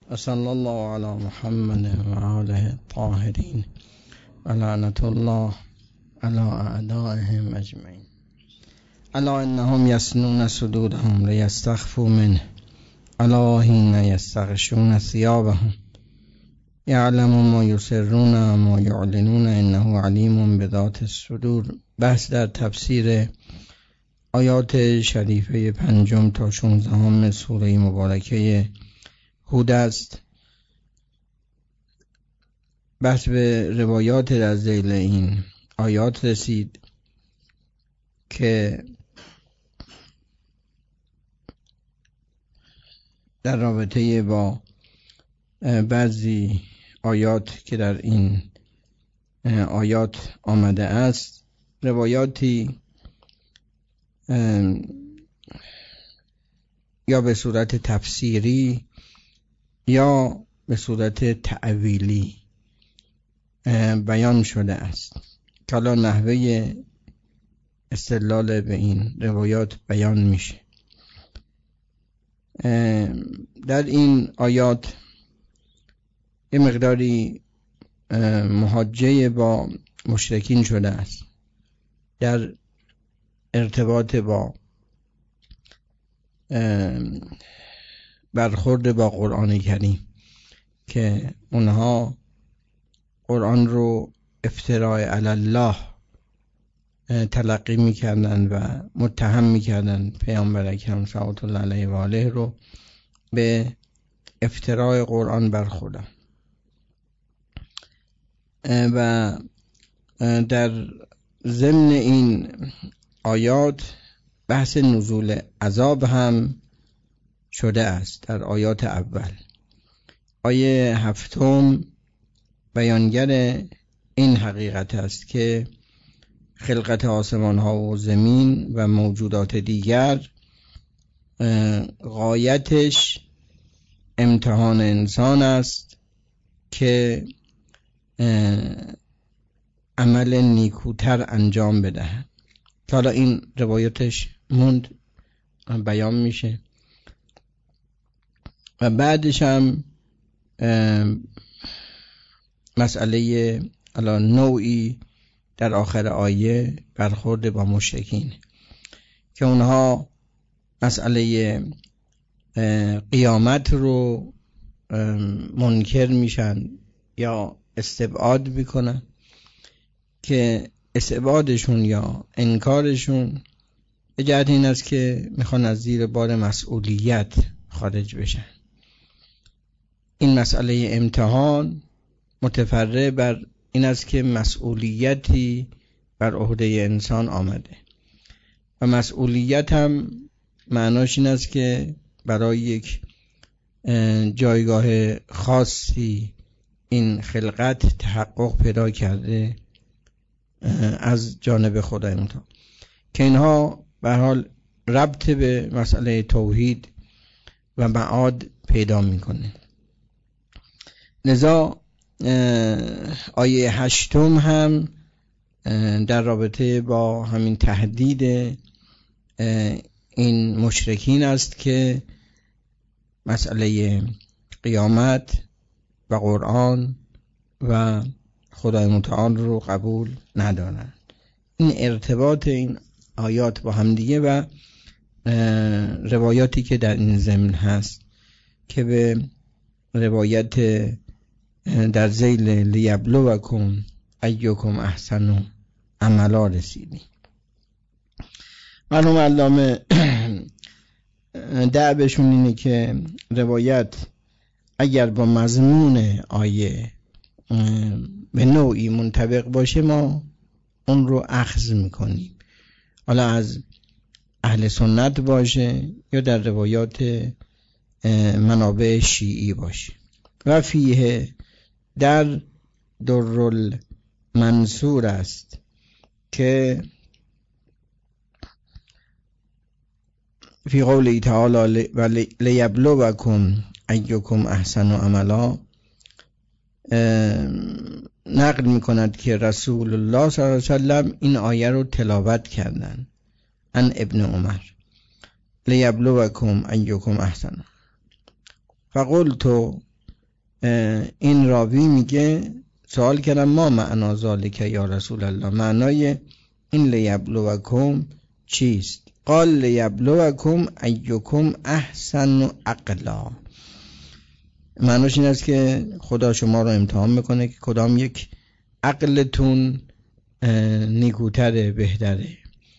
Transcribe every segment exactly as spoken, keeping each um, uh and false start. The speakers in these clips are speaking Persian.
صلی الله علی محمد و آله الطاهرین و لعنت الله علی اعدائهم اجمعین. الا انهم یسنون صدورهم لیستخفوا منه الا حین یستغشون ثیابهم یعلم ما یسرون و ما یعلنون انه علیم بذات الصدور. بحث در تفسیر آیات شریفه پنجم تا شانزدهم سوره مبارکه هود است. بحث به روایات در ذیل این آیات رسید که در رابطه با بعضی آیات که در این آیات آمده است، روایاتی یا به صورت تفسیری یا به صورت تأویلی بیان شده است که حالا نحوه استدلال به این روایات بیان میشه. در این آیات یه مقداری محاجه با مشرکین شده است در ارتباط با برخورد با قرآن کریم که اونها قرآن رو افتراء علی الله تلقی میکردن و متهم میکردن پیامبر اکرم صلوات الله علیه و آله رو به افتراء قرآن بر خدا. و در ضمن این آیات بحث نزول عذاب هم شده است. در آیات اول آیه هفتم بیانگر این حقیقت است که خلقت آسمان ها و زمین و موجودات دیگر غایتش امتحان انسان است که عمل نیکوتر انجام بدهد. حالا این روایتش موند بیان میشه و بعدش هم مسئله الان نوعی در آخر آیه برخورد با مشرکین که اونها مسئله قیامت رو منکر میشن یا استبعاد میکنن که استبعادشون یا انکارشون به جهت این است که میخوان از زیر بار مسئولیت خارج بشن. این مسئله امتحان متفرع بر این است که مسئولیتی بر عهده انسان آمده و مسئولیت هم معناش این است که برای یک جایگاه خاصی این خلقت تحقق پیدا کرده از جانب خدای متعال که اینها به حال ربط به مسئله توحید و معاد پیدا میکنه. لذا آیه هشتم هم در رابطه با همین تهدید این مشرکین است که مسئله قیامت و قرآن و خدای متعال رو قبول ندارند. این ارتباط این آیات با همدیگه و روایاتی که در این ضمن هست که به روایت در ذیل لیبلوکم ایکم احسن عملا رسیدیم. مرحوم علامه دعوشون اینه که روایت اگر با مضمون آیه به نوعی منطبق باشه ما اون رو اخذ میکنیم، حالا از اهل سنت باشه یا در روایات منابع شیعی باشه. و فیه در درالمنصور است که فی قوله تعالی و لیبلوکم ایکم احسن عملا نقل میکند که رسول الله صلی الله علیه و سلم این آیه رو تلاوت کردن ان ابن عمر لیبلوکم ایکم احسن فقلت این راوی میگه سوال کردم ما معنا ذالک یا رسول الله، معنای این لیبلوکم چیست؟ قال لیبلوکم ایکم احسن عقلا، معناش این است که خدا شما رو امتحان میکنه که کدام یک عقلتون نیکوتره، بهتره.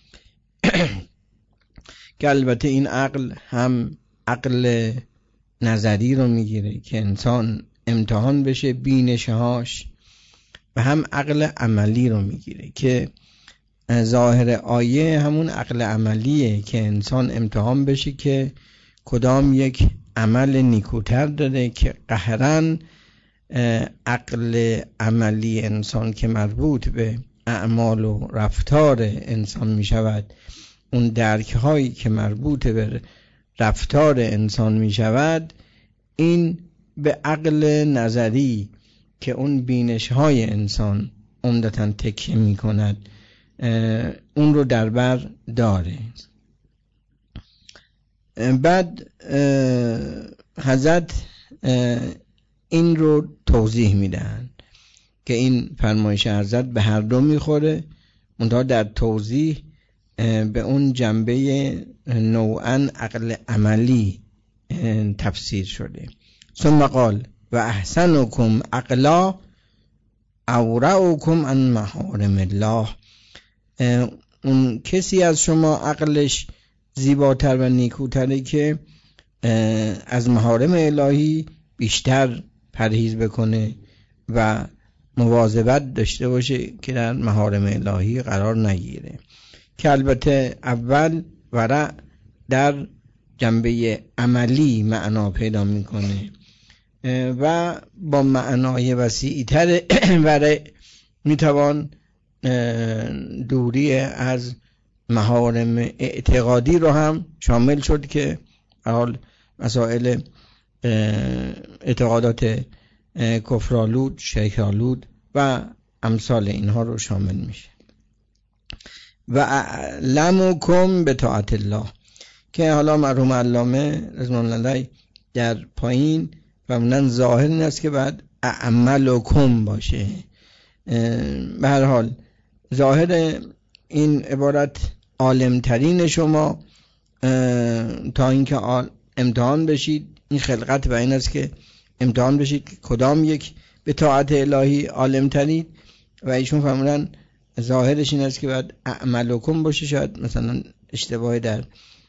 که البته این عقل هم عقل نظری رو میگیره که انسان امتحان بشه بینشهاش، و هم عقل عملی رو میگیره که ظاهر آیه همون عقل عملیه که انسان امتحان بشه که کدام یک عمل نیکوتر داره، که قهرن عقل عملی انسان که مربوط به اعمال و رفتار انسان می شود، اون درک هایی که مربوط به رفتار انسان می شود، این به عقل نظری که اون بینش های انسان عمدتاً تکیه می کند اون رو در بر داره. بعد حضرت این رو توضیح میدن که این فرمایش حضرت به هر دو میخوره، منتها در توضیح به اون جنبه نوعاً عقل عملی تفسیر شده. ثم قال و احسنکم عقلا اورعکم عن محارم الله، اون کسی از شما عقلش زیباتر و نیکوتره که از محارم الهی بیشتر پرهیز بکنه و مواظبت داشته باشه که در محارم الهی قرار نگیره، که البته اول ورع در جنبه عملی معنا پیدا میکنه و با معنای وسیع‌تر ورع میتوان دوری از محارم اعتقادی رو هم شامل شد که حال مسائل اعتقادات کفرآلود، شرک‌آلود و امثال اینها رو شامل میشه. و اعلمکم بطاعت الله، که حالا مرحوم علامه رضوان الله علیه در پایین فرمودن ظاهر این است که بعد اعملکم باشه. به هر حال ظاهر این عبارت عالمترین شما تا اینکه امتحان بشید، این خلقت و این است که امتحان بشید که کدام یک به طاعت الهی عالمترین، و ایشون فرمودن ظاهرش این است که بعد اعملکم باشه. شاید مثلا اشتباهی در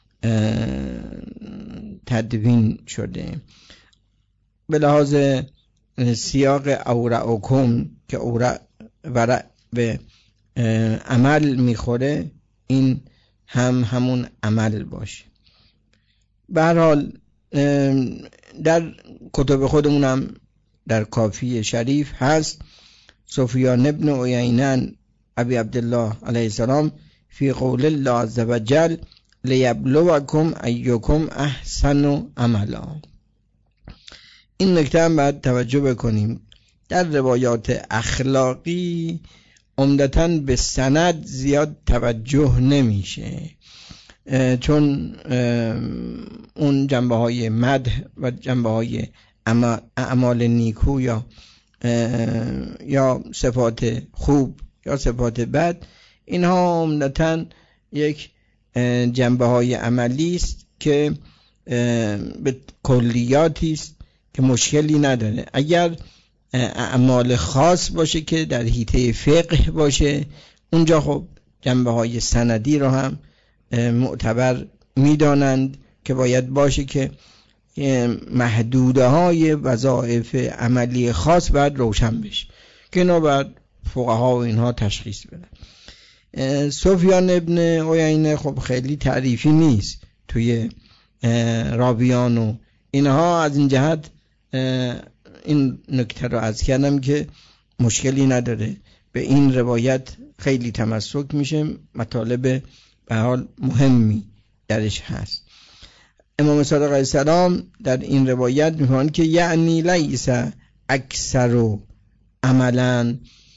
تدوین شده. به لحاظ سیاق اورعکم که اورع ورع به عمل میخوره، این هم همون عمل باشه. به هر حال در کتب خودمون هم در کافی شریف هست سفیان ابن عیینه ابی عبدالله علیه السلام فی قول الله عز وجل لیبلوکم ایکم احسن عملا. این نکته هم باید توجه بکنیم. در روایات اخلاقی عمدتاً به سند زیاد توجه نمیشه، چون اون جنبه های مدح و جنبه های اعمال نیکو یا یا صفات خوب یا صفات بد، اینها عمدتاً یک جنبه های عملی است که به کلیاتی است که مشکلی نداره. اگر اعمال خاص باشه که در حیطه فقه باشه، اونجا خب جنبه های سندی رو هم معتبر میدانند که باید باشه که محدوده های وظایف عملی خاص باید روشن بشه که اینا باید فقها و اینها تشخیص بدن. سفیان ابن عیینه خب خیلی تعریفی نیست توی راویان و اینها، از این جهت این نکته رو عرض کردم که مشکلی نداره، به این روایت خیلی تمسک میشه، مطالب به حال مهمی درش هست. امام صادق علیه السلام در این روایت میگن که یعنی لیس اکثر عملا،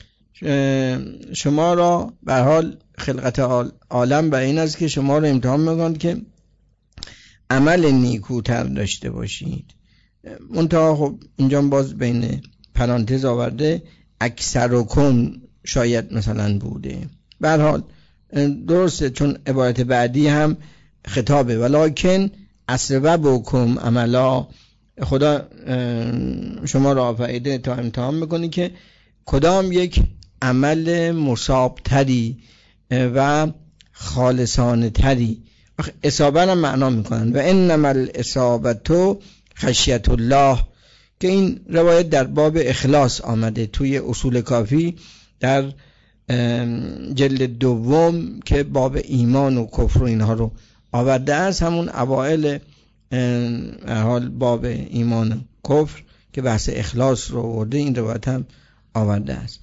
شما را به حال خلقت عالم به این است که شما رو امتحان میکنند که عمل نیکوتر داشته باشید منتها خب اینجا باز بین پرانتز آورده اکثرکم شاید مثلا بوده. به هر حال درسته، چون عبارت بعدی هم خطابه ولکن اسربکم عملا، خدا شما را آفریده تا امتحان میکنی که کدام یک عمل مصابتری و خالصانه تری. اصابه هم معنا میکنن و انما الاصابه خشیت الله، که این روایت در باب اخلاص آمده توی اصول کافی در جلد دوم که باب ایمان و کفر و اینها رو آورده است. همون اوائل حال باب ایمان و کفر که بحث اخلاص رو آورده، این روایت هم آورده است.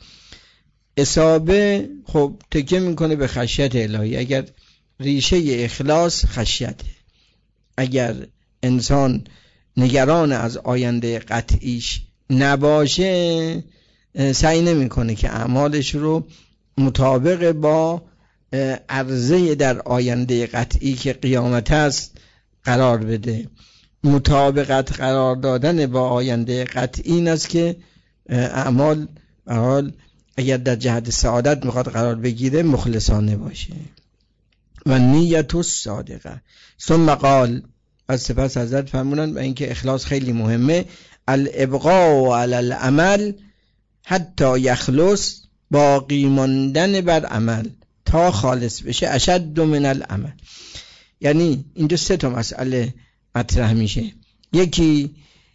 اصابه خب تکیه میکنه به خشیت الهی. اگر ریشه اخلاص خشیته، اگر انسان نگران از آینده قطعیش نباشه سعی نمیکنه که اعمالش رو مطابق با عرضه در آینده قطعی که قیامت است قرار بده. مطابقت قرار دادن با آینده قطعی این است که اعمال به حال اگر در جهت سعادت میخواد قرار بگیره مخلصانه باشه. و نیت الصادقه. ثم قال، از سپس حضرت فرمودند و اینکه اخلاص خیلی مهمه، الابقاء علی العمل حتی یخلص، باقی ماندن بر عمل تا خالص بشه، اشد من العمل. یعنی اینجا سه تا مسئله مطرح میشه. یکی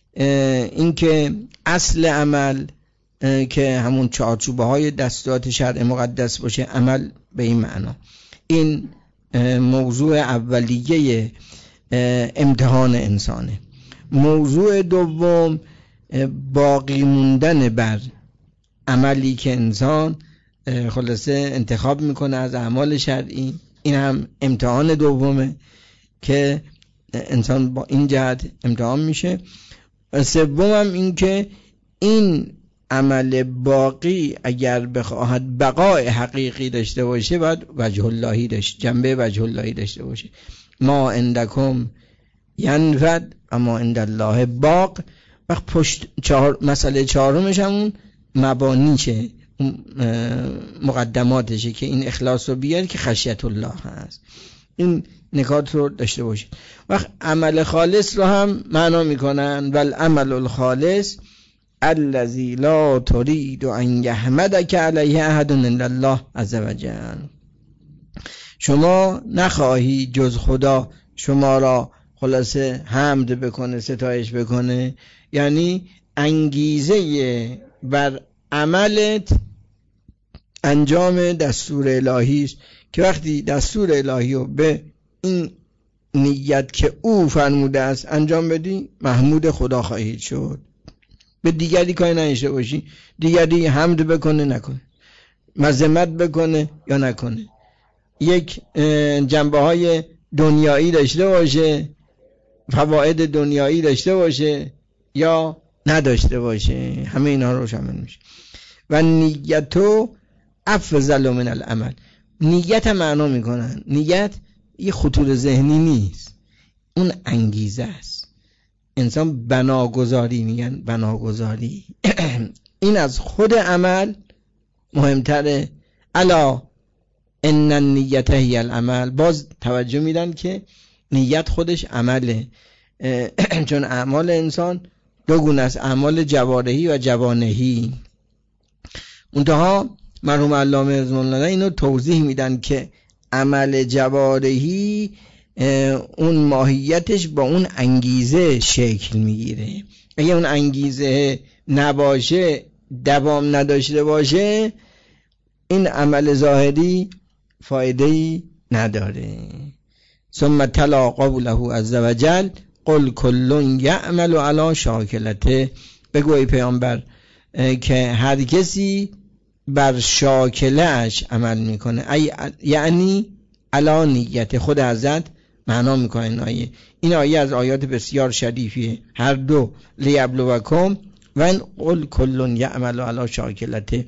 اینکه اصل عمل که همون چارچوبه های دستورات شرع مقدس باشه، عمل به این معنا. این موضوع اولیه امتحان انسانه. موضوع دوم باقی موندن بر عملی که انسان خلاصه انتخاب میکنه از اعمال شرعی، این هم امتحان دومه که انسان با این جهت امتحان میشه. سوم هم این که این عمل باقی اگر بخواهد بقای حقیقی داشته باشه باید وجه اللهی داشته، جنبه وجه اللهی داشته باشه. ما عندکم ینفد و ما عند الله باق. وقت پشت چهار مسئله چهارمش همون مبانیشه، مقدماتشه که این اخلاص رو بیاد که خشیت الله هست. این نکات رو داشته باشید. وقت عمل خالص رو هم معنا میکنن والعمل الخالص الذی لا ترید ان یحمدک علیه احد الا الله عز وجل. شما نخواهی جز خدا شما را خلاصه حمد بکنه، ستایش بکنه. یعنی انگیزه بر عملت انجام دستور الهی است که وقتی دستور الهی رو به این نیت که او فرموده است انجام بدی، محمود خدا خواهید شد. به دیگری کاری نداشته باشی، دیگری حمد بکنه نکنه، مذمت بکنه یا نکنه، یک جنبه های دنیایی داشته باشه، فواید دنیایی داشته باشه یا نداشته باشه، همه اینا رو شامل میشه. و نیتو افضل من العمل. نیت هم معنا میکنن، نیت یه خطور ذهنی نیست، اون انگیزه است. انسان بناگذاری میگن، بناگذاری این از خود عمل مهمتره. الا ان النیت هی العمل. باز توجه میدن که نیت خودش عمله، چون اعمال انسان دو گونه است، اعمال جوارحی و جوانحی. منتها مرحوم علامه رضوان الله اینو توضیح میدن که عمل جوارحی اون ماهیتش با اون انگیزه شکل میگیره. اگه اون انگیزه نباشه، دوام نداشته باشه، این عمل ظاهری فایده‌ای نداره. ثم تلا قوله عز وجل قل کل یعمل علی شاکلته. بگو ای پیامبر که هر کسی بر شاکله‌اش عمل میکنه، ای یعنی علی نیت. خود حضرت معنا میکنه این آیه. این آیه از آیات بسیار شریفیه، هر دو لیبلوکم و ان قل کل یعمل علی شاکلته.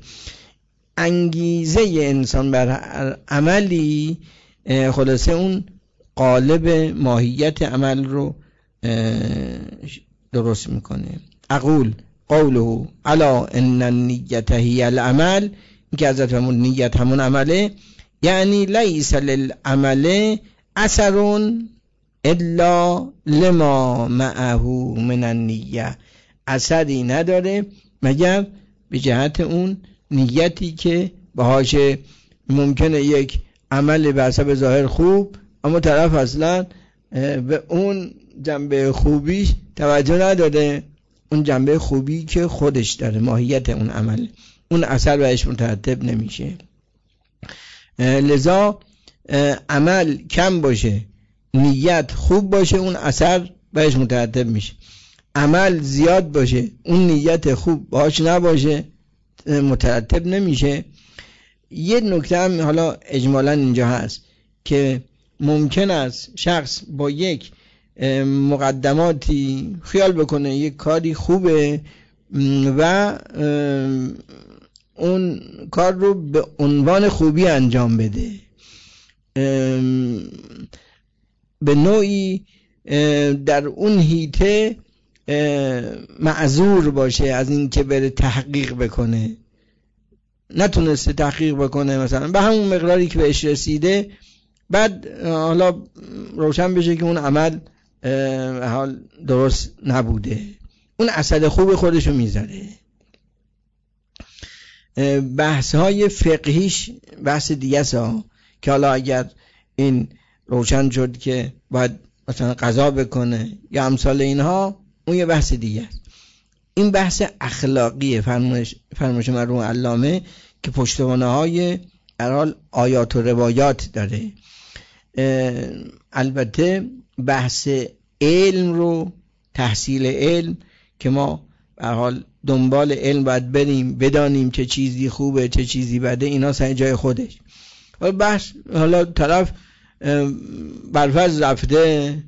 انگیزه انسان بر عملی خلاصه اون قالب ماهیت عمل رو درست میکنه. اقول قوله الا ان النیت هی العمل، این که حضرت فرمود نیت همون عمله، یعنی لیس للعمل اثر الا لما معه من النیه، اثری نداره مگر به جهت اون نیتی که باهاش ممکنه یک عمل به حسب ظاهر خوب، اما طرف اصلا به اون جنبه خوبیش توجه نداره، اون جنبه خوبی که خودش داره، ماهیت اون عمل، اون اثر بهش مترتب نمیشه. لذا عمل کم باشه نیت خوب باشه اون اثر بهش مترتب میشه، عمل زیاد باشه اون نیت خوب باش نباشه مترتب نمیشه. یه نکته هم حالا اجمالا اینجا هست که ممکن است شخص با یک مقدماتی خیال بکنه یک کاری خوبه و اون کار رو به عنوان خوبی انجام بده، به نوعی در اون حیطه معذور باشه از این که بره تحقیق بکنه، نتونسته تحقیق بکنه مثلا به همون مقداری که بهش رسیده، بعد حالا روشن بشه که اون عمل حال درست نبوده، اون اثر خوب خودشو میذاره. بحث های فقهیش بحث دیگه ها که حالا اگر این روشن شد که باید مثلا قضا بکنه یا امثال اینها، اون یه بحث دیگه است. این بحث اخلاقیه، فرمایش فرمایش مرحوم علامه که پشتوانه های در حال آیات و روایات داره. البته بحث علم رو، تحصیل علم که ما به حال دنبال علم باید بریم بدانیم چه چیزی خوبه چه چیزی بده، اینا سر جای خودش. حالا بحث حالا طرف برفرض رفته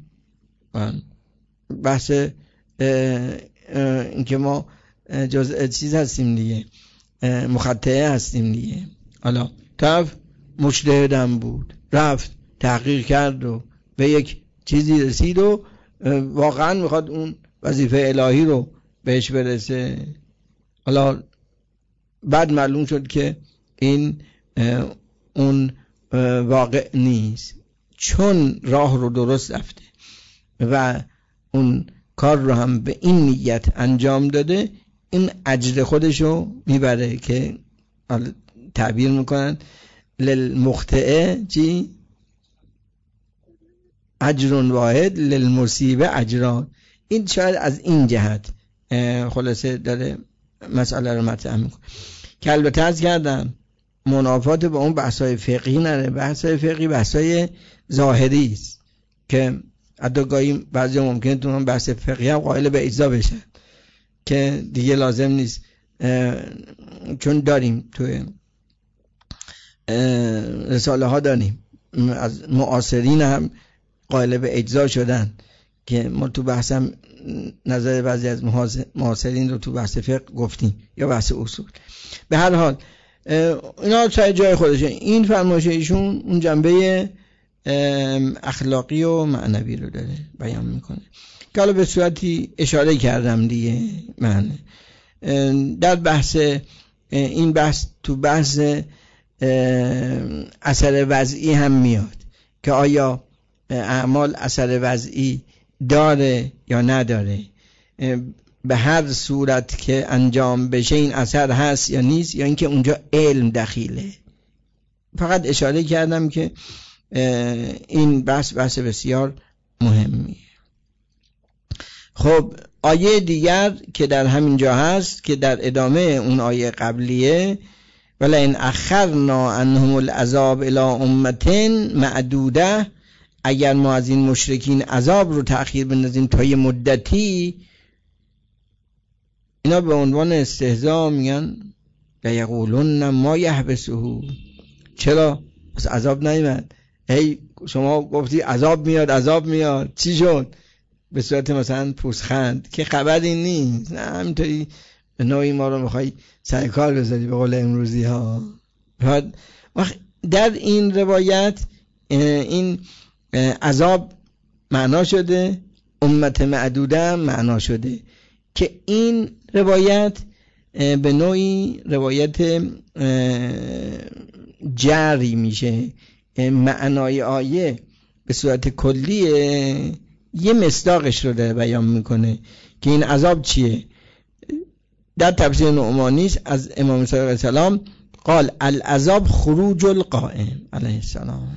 بحث این که ما جزء چیز هستیم دیگه، مخطئه هستیم دیگه، حالا طرف مجتهدم بود رفت تحقیق کرد و به یک چیزی رسید و واقعا میخواد اون وظیفه الهی رو بهش برسه، حالا بعد معلوم شد که این اون واقع نیست، چون راه رو درست رفته و اون کار رو هم به این نیت انجام داده، این اجر خودشو میبره که تعبیر میکنن للمخطئه چی؟ اجر واحد للمصیبه اجران. این شاید از این جهت خلاصه داره مسئله رو مطرح میکنه که البته عرض کردم منافات با اون بحثای فقهی نره، بحثای فقهی بحثای ظاهری است که حتی گاهی بعضی ممکنه تو اون بحث فقهی هم قائل به اجزا بشن که دیگه لازم نیست، چون داریم توی رساله ها داریم از معاصرین هم قائل به اجزا شدن که ما تو بحثم نظر بعضی از معاصرین رو تو بحث فقه گفتیم یا بحث اصول. به هر حال اینا سر جای خودشه. این فرمایش ایشون اون جنبه اخلاقی و معنوی رو داره بیان میکنه که حالا به صورتی اشاره کردم دیگه. من در بحث این بحث تو بحث اثر وضعی هم میاد که آیا اعمال اثر وضعی داره یا نداره، به هر صورت که انجام بشه این اثر هست یا نیست، یا اینکه اونجا علم دخیله. فقط اشاره کردم که این بحث بحث بسیار مهمیه. خب آیه دیگر که در همین جا هست که در ادامه اون آیه قبلیه، ولئن اخرنا عنهم العذاب الی امة معدوده، اگر ما از این مشرکین عذاب رو تأخیر بندازیم تا یه مدتی، اینا به عنوان استهزاء میگن لیقولن ما یحبسه، چرا بس عذاب نیامد؟ هی شما گفتی عذاب میاد عذاب میاد، چی شد؟ به صورت مثلا پوزخند که خبری نیست، نه همینطوری به نوعی ما رو میخوای سر کار بذاری به قول امروزی ها. در این روایت این عذاب معنا شده امت معدوده معنا شده که این روایت به نوعی روایت جری میشه. معنای آیه به صورت کلیه یه مصداقش رو داره بیان میکنه که این عذاب چیه. در تفسیر نعمانی است از امام صادق علیه السلام قال العذاب خروج القائم علیه السلام،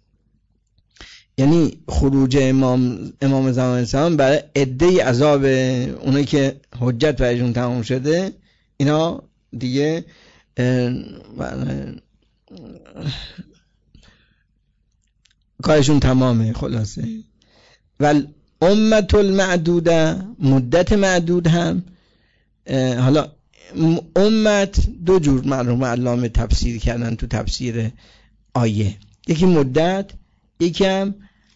یعنی خروج امام امام زمان علیه السلام برای عده عذاب اونایی که حجت برایشون تمام شده، اینا دیگه کارشون تمامه. خلاصه و امت المعدوده، مدت معدود هم، حالا امت دو جور مرحوم علامه تفسیر کردن تو تفسیر آیه، یکی مدت، یکی هم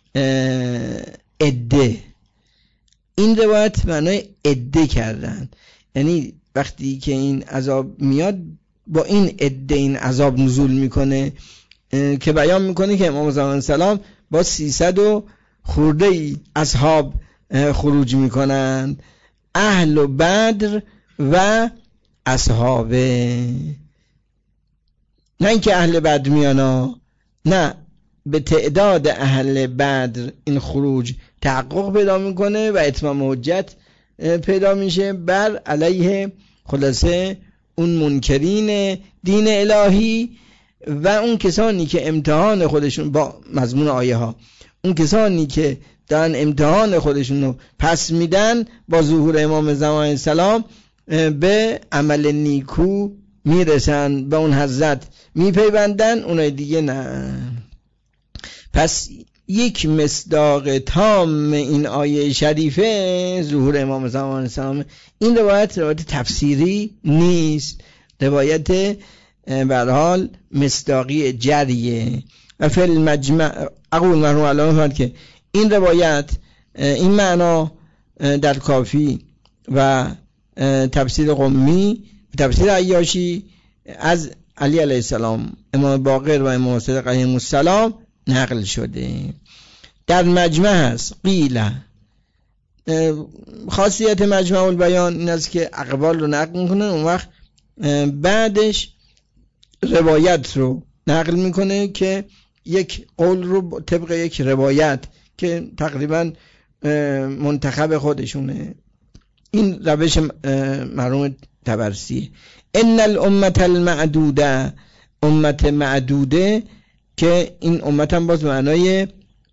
عده. این روایت معنای عده کردن، یعنی وقتی که این عذاب میاد با این عده این عذاب نزول میکنه که بیان میکنه که امام زمان سلام با سیصد و خورده ای اصحاب خروج میکنن، اهل و بدر و اصحابه. نه اینکه اهل بدر میانا، نه، به تعداد اهل بدر این خروج تحقق پیدا میکنه و اتمام حجت پیدا میشه بر علیه خلاصه اون منکرین دین الهی و اون کسانی که امتحان خودشون با مضمون آیه ها، اون کسانی که دارن امتحان خودشون رو پس میدن با ظهور امام زمان السلام به عمل نیکو میرسن، به اون حضرت میپیوندن، اونای دیگه نه. پس یک مصداق تام این آیه شریفه ظهور امام زمان السلام. این روایت روایت تفسیری نیست، روایت به هر حال مصداقی جریه. و فی المجمع اقول مرحوم علامه فرمود که این روایت این معنا در کافی و تفسیر قمی، تفسیر عیاشی از علی علیه السلام، امام باقر و امام صادق علیهم السلام نقل شده. در مجمع هست قیل، خاصیت مجمع البیان این است که اقوال رو نقل میکنه، اون وقت بعدش روایت رو نقل میکنه که یک قول رو طبق یک روایت که تقریبا منتخب خودشونه. این روش مرحوم طبرسی. ان الامه المعدوده، امت معدوده که این امت هم باز معنای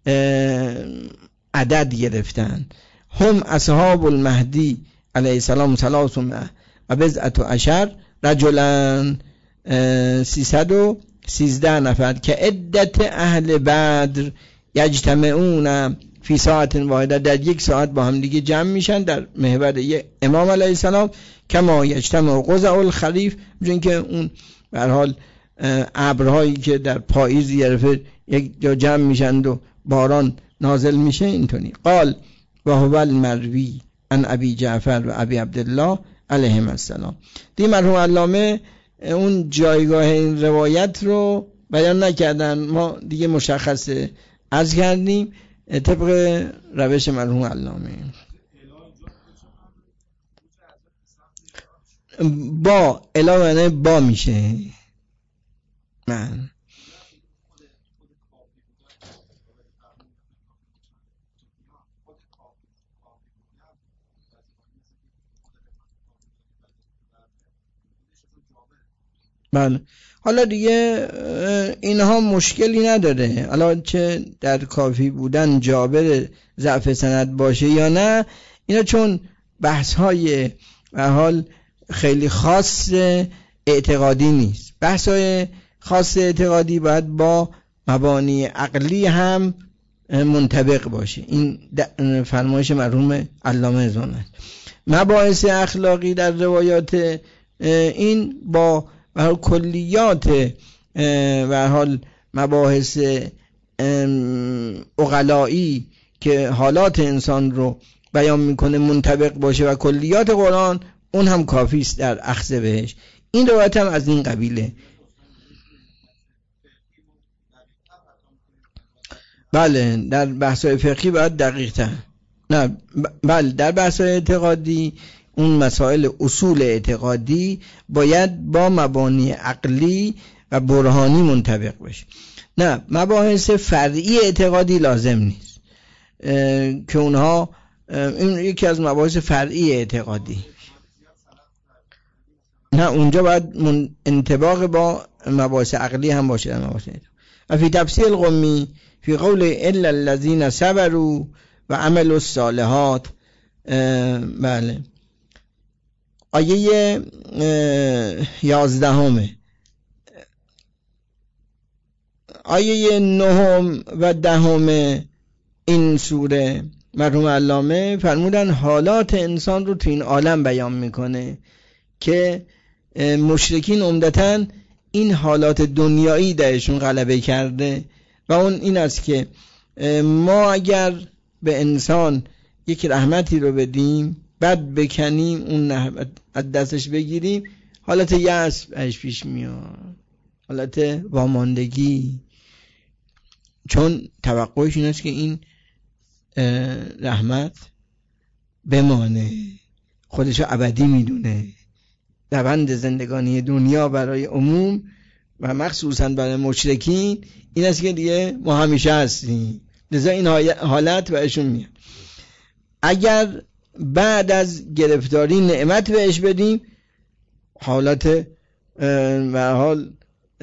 عدد گرفتن، هم اصحاب المهدی علیه السلام ثلاثمائه و بضعة عشر رجلا، سیصد و سیزده نفر که عدت اهل بدر یجتمعون فی ساعت واحده، در یک ساعت با هم دیگه جمع میشن در محور امام علیه السلام، کما یجتمع قزع الخریف، چون که اون به هر حال ابرهایی که در پاییز گرفته یک جا جمع میشن و باران نازل میشه اینطوری. قال و هو المروی عن ابی جعفر و ابی عبدالله علیهم السلام. دی مرحوم علامه اون جایگاه این روایت رو بیان نکردن، ما دیگه مشخصه عرض کردیم طبق روش مرحوم علامه. با علاوه با میشه من بله. حالا دیگه اینها مشکلی نداره، حالا چه در کافی بودن جابر ضعف سند باشه یا نه، اینا چون بحث های به حال خیلی خاص اعتقادی نیست. بحث های خاص اعتقادی باید با مبانی عقلی هم منطبق باشه. این فرمایش مرحوم علامه زونه. مباحث اخلاقی در روایات این با و کلیات و حال مباحث عقلایی که حالات انسان رو بیان میکنه منطبق باشه و کلیات قرآن، اون هم کافی است در اخذ بهش. این روایت هم از این قبیله. بله، در بحث‌های فقهی باید دقیق تر. نه بله در بحث اعتقادی اون مسائل اصول اعتقادی باید با مبانی عقلی و برهانی منطبق بشه. نه مباحث فرعی اعتقادی لازم نیست که اونها، این یکی از مباحث فرعی اعتقادی، نه اونجا باید انطباق با مباحث عقلی هم باشه. در مباحث و فی تفسیر القمی فی قول الا الذین صبروا و عملوا الصالحات، بله آیه یازدهمه، آیه نهم و دهم این سوره مرحوم علامه فرمودن حالات انسان رو تو این عالم بیان میکنه که مشرکین عمدتاً این حالات دنیایی درشون غلبه کرده و اون این است که ما اگر به انسان یک رحمتی رو بدیم بعد بکنیم اون رحمت از دستش بگیریم، حالت یأس بهش پیش میاد، حالت واماندگی، چون توقعش این است که این رحمت بمانه، خودشو ابدی میدونه. روند زندگانی دنیا برای عموم و مخصوصا برای مشرکین این است که دیگه ما همیشه هستیم، لذا این حالت بهشون میاد. اگر بعد از گرفتاری نعمت بهش بدیم، حالت و حال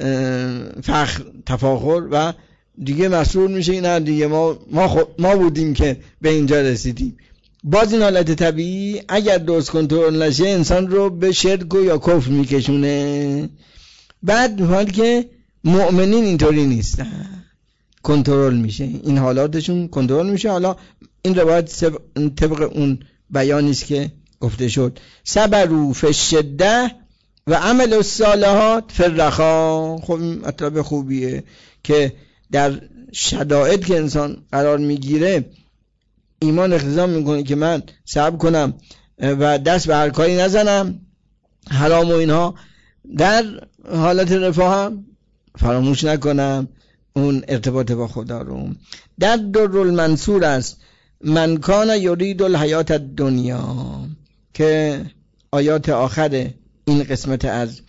فخر تفاخر و دیگه مسرور میشه، نه دیگه ما ما, ما بودیم که به اینجا رسیدیم. باز این حالت طبیعی اگر درست کنترل نشه انسان رو به شرک و یا کفر میکشونه. بعد حال که مؤمنین اینطوری نیستن، کنترل میشه، این حالاتشون کنترل میشه. حالا این روایت طبق اون بیانی است که گفته شد، صبروا فی الشده و عمل الصالحات فی الرخا. خب مطلب خوبیه که در شدائد که انسان قرار میگیره ایمان اقتضا میکنه که من صبر کنم و دست به هر کاری نزنم، حرام و اینها، در حالت رفاه هم فراموش نکنم اون ارتباط با خدا رو. در در المنصور است من کان یرید الحیات الدنیا که آیات آخر این قسمت از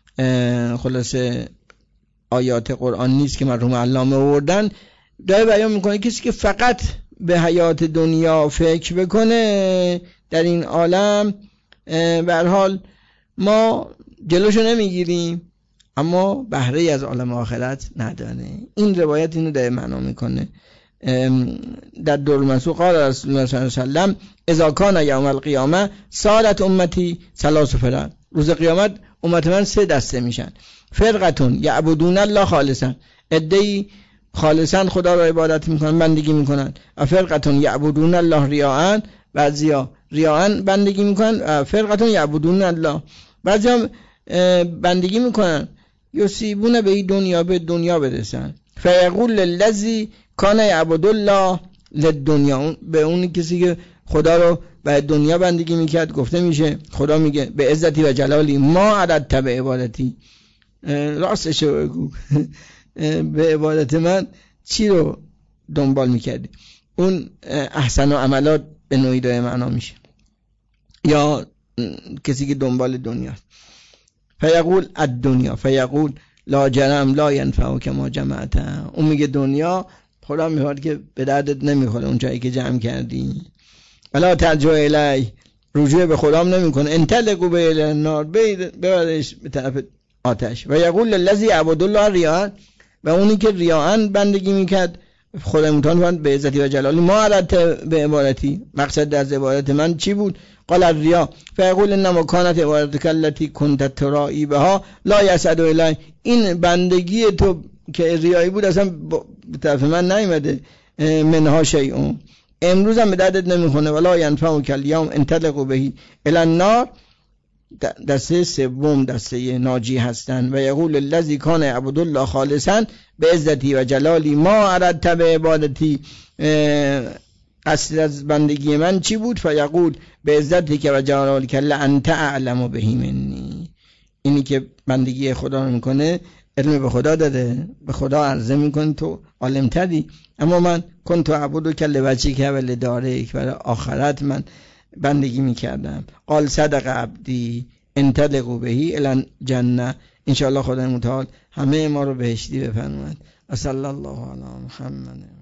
خلاصه آیات قرآن نیست که مرحوم علامه آوردن، داره بیان میکنه کسی که فقط به حیات دنیا فکر بکنه در این عالم، به هر حال ما جلوشو نمیگیریم اما بهره از عالم آخرت نداره. این روایت اینو داره معنا میکنه. در دور منصور قال رسول الله صلی الله علیه و سلم اذا کان یوم القیامه صارت امتی ثلاث فرق، روز قیامت امت من سه دسته میشن. فرقتون یعبدون الله خالصا، عده‌ای خالصا خدا را عبادت میکنن، بندگی میکنن. و فرقتون یعبدون الله ریاء، بعضیا ریاء بندگی میکنن. و فرقتون یعبدون الله، بعضیا بندگی میکنن یصیبون به دنیا، به دنیا برسن. فیقول للذی کان یعبد الله للدنیا، به اون کسی که خدا رو به دنیا بندگی میکرد گفته میشه، خدا میگه به عزتی و جلالی ما عددت به عبادتی، راستش رو بگو به عبادت من چی رو دنبال میکردی؟ اون احسن و عملات به نوعی داره معنا میشه، یا کسی که دنبال دنیاست. فیقول الدنیا فیقول لا جرم لا ینفع کما جمعت، اون میگه دنیا خدا میخواد که به دردت نمیخوره اون جایی که جمع کردی. ولا ترجع الی، رجوع به خدام نمیکنه. انطلقوا به النار، ببرش به طرف آتش. و یقول الذی یعبد الله ریاء، و اونی که ریاء بندگی میکرد خدا متعال به عزتی و جلالی ما عرضت به عبادتی، مقصد در عبادت من چی بود؟ قال الریا فیقول انما کانت عبادتک التي كنت ترائی بها لا یسعد الی، این بندگی تو که ریایی بود اصلا به طرف من نیامده، منها شیء، امروز هم به دردت نمیخونه. ولا ینفعک الیوم انطلقوا به الی النار، دسته سوم دسته ناجی هستند. و یقول الذی کان یعبد الله خالصا به عزتی و جلالی ما عرضت به عبادتی، قصد از بندگی من چی بود؟ فیقول به عزتی که و جلالی که انت اعلم به منی، اینی که بندگی خدا رو میکنه علم به خدا داده، به خدا عرضه میکنی تو عالم تری، اما من کنت عبودو که لوجهی که ولی داره که برای آخرت من بندگی میکردم. قال صدق عبدی انطلقوا بهی الی جنه. انشاءالله خدای متعال همه ما رو بهشتی بفرماید. صلی الله علی محمد.